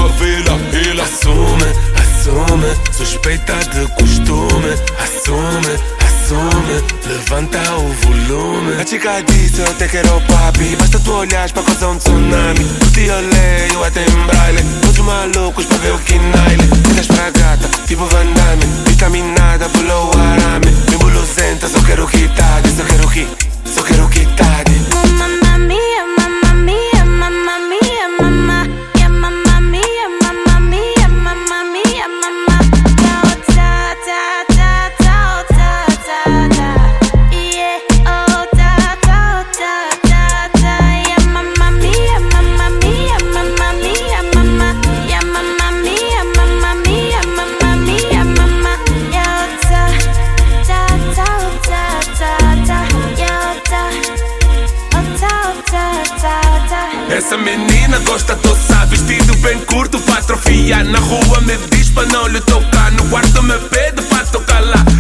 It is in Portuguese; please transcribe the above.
favela, ela assume, assume, suspeita de costume, assume, assume, levanta o volume. A chica disse eu te quero papi, basta tu olhares para causar tsunami. Eu te olhei, eu até em braille, todos malucos para ver o Kinaile. Ficas pra gata, tipo Van Damme, vitaminada pelo arame. Bem bulosenta, só quero quitar, só quero rir, só quero quitar. Mamma mia, mamma mia, mamma mia, mamma. Yeah, mamma mia, mamma mia, mamma mia, mamma. Oh, ta, ta, ta, ta, ta, ta, ta. Yeah, oh, ta, ta, ta, ta, ta. Yeah, mamma mia, mamma mia, mamma mia, mamma. Yeah, mamma mia, mamma mia, mamma mia, mamma. Yeah, oh, ta, ta, ta, ta, ta, ta. Yeah, oh, ta. Essa menina gosta de ossar, vestido bem curto pra atrofiar. Na rua me diz pra não lhe tocar, no quarto me pede pra tocar lá.